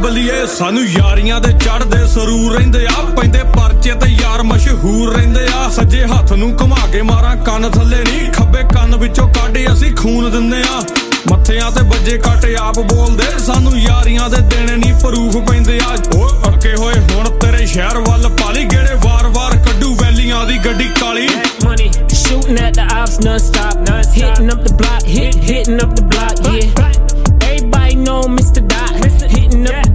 ਬਲੀਏ ਸਾਨੂੰ ਯਾਰੀਆਂ ਦੇ ਚੜਦੇ ਸਰੂਰ ਰਹਿੰਦੇ ਆ ਪੈਂਦੇ ਪਰਚੇ ਤੇ ਯਾਰ ਮਸ਼ਹੂਰ ਰਹਿੰਦੇ ਆ ਸੱਜੇ ਹੱਥ ਨੂੰ ਘੁਮਾ ਕੇ ਮਾਰਾਂ ਕੰਨ ਥੱਲੇ ਨਹੀਂ ਖੱਬੇ ਕੰਨ ਵਿੱਚੋਂ ਕੱਢ ਅਸੀਂ ਖੂਨ ਦਿੰਦੇ ਆ ਮੱਥਿਆਂ ਤੇ ਵੱਜੇ ਕੱਟ ਆਪ ਬੋਲਦੇ ਸਾਨੂੰ ਯਾਰੀਆਂ ਦੇ ਦੇਣੇ ਨਹੀਂ ਪ੍ਰੂਫ ਪੈਂਦੇ ਆ ਓਏ ਅੱਕੇ ਹੋਏ ਹੁਣ ਤੇਰੇ ਸ਼ਹਿਰ ਵੱਲ ਪਾਲੀ ਗੇੜੇ ਵਾਰ-ਵਾਰ ਕੱਢੂ ਵੈਲੀਆਂ ਦੀ ਗੱਡੀ ਕਾਲੀ money shooting at the ops non-stop hitting up the block hitting up the block yeah everybody know Mr. Dot hitting up the